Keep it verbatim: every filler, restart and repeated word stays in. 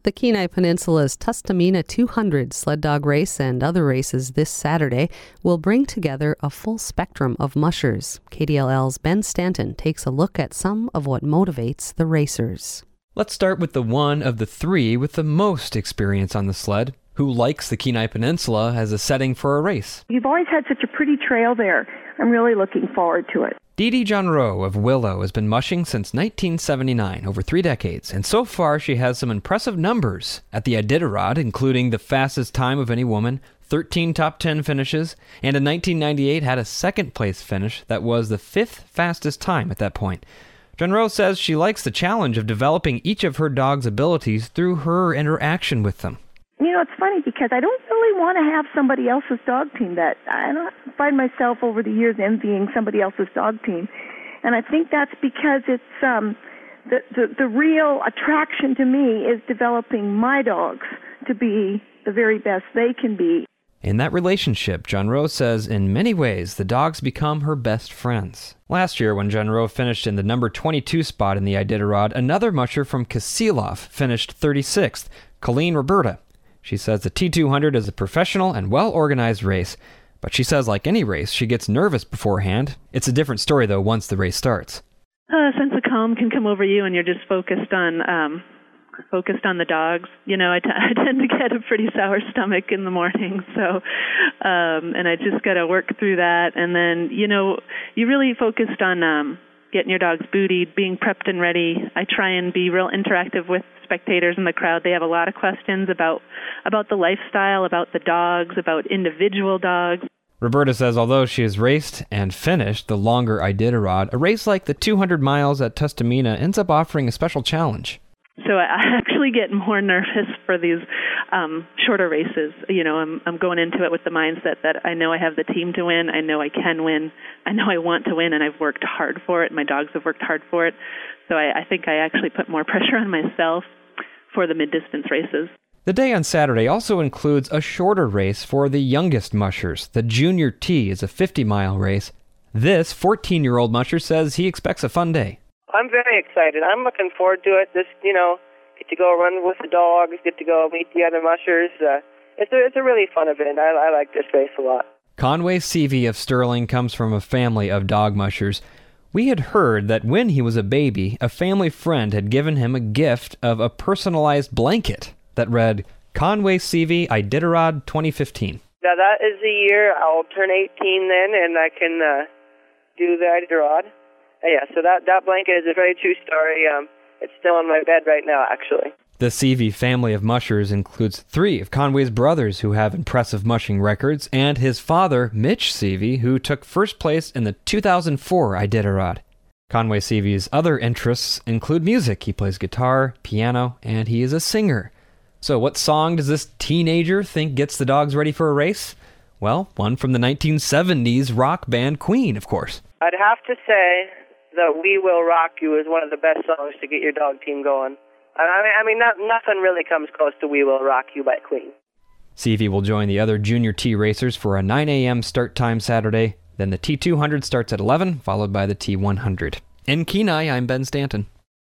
The Kenai Peninsula's Tustumena two hundred sled dog race and other races this Saturday will bring together a full spectrum of mushers. K D L L's Ben Stanton takes a look at some of what motivates the racers. Let's start with the one of the three with the most experience on the sled, who likes the Kenai Peninsula as a setting for a race. You've always had such a pretty trail there. I'm really looking forward to it. Dee Dee Jonrowe of Willow has been mushing since nineteen seventy-nine, over three decades, and so far she has some impressive numbers at the Iditarod, including the fastest time of any woman, thirteen top ten finishes, and in nineteen ninety-eight had a second-place finish that was the fifth fastest time at that point. Jonrowe says she likes the challenge of developing each of her dog's abilities through her interaction with them. You know, it's funny because I don't really want to have somebody else's dog team. That I don't find myself over the years envying somebody else's dog team, and I think that's because it's um, the, the the real attraction to me is developing my dogs to be the very best they can be. In that relationship, Jonrowe says in many ways the dogs become her best friends. Last year, when Jonrowe finished in the number twenty-two spot in the Iditarod, another musher from Kisilov finished thirty-sixth, Colleen Roberta. She says the T two hundred is a professional and well-organized race, but she says like any race, she gets nervous beforehand. It's a different story, though, once the race starts. A sense of calm can come over you, and you're just focused on um, focused on the dogs. You know, I, t- I tend to get a pretty sour stomach in the morning, so um, and I just got to work through that. And then, you know, you really focused on um, getting your dogs bootied, being prepped and ready. I try and be real interactive with spectators in the crowd. They have a lot of questions about about the lifestyle, about the dogs, about individual dogs. Roberta says although she has raced and finished the longer Iditarod, a race like the two hundred miles at Tustumena ends up offering a special challenge. So I actually get more nervous for these um, shorter races. You know, I'm I'm going into it with the mindset that I know I have the team to win. I know I can win. I know I want to win, and I've worked hard for it. My dogs have worked hard for it. So I, I think I actually put more pressure on myself for the mid-distance races. The day on Saturday also includes a shorter race for the youngest mushers. The Junior T is a fifty-mile race. This fourteen-year-old musher says he expects a fun day. I'm very excited. I'm looking forward to it. Just, you know, get to go run with the dogs, get to go meet the other mushers. Uh, it's, a, it's a really fun event. I, I like this race a lot. Conway Seavey of Sterling comes from a family of dog mushers. We had heard that when he was a baby, a family friend had given him a gift of a personalized blanket that read, Conway Seavey, Iditarod twenty fifteen. Now that is the year I'll turn eighteen then, and I can uh, do the Iditarod. Uh, yeah, so that, that blanket is a very true story. Um, it's still on my bed right now, actually. The Seavey family of mushers includes three of Conway's brothers who have impressive mushing records, and his father, Mitch Seavey, who took first place in the two thousand four Iditarod. Conway Seavey's other interests include music. He plays guitar, piano, and he is a singer. So what song does this teenager think gets the dogs ready for a race? Well, one from the nineteen seventies rock band Queen, of course. I'd have to say that We Will Rock You is one of the best songs to get your dog team going. I mean, I mean not, nothing really comes close to We Will Rock You by Queen. Seavey will join the other Junior T racers for a nine a.m. start time Saturday. Then the T two hundred starts at eleven, followed by the T one hundred. In Kenai, I'm Ben Stanton.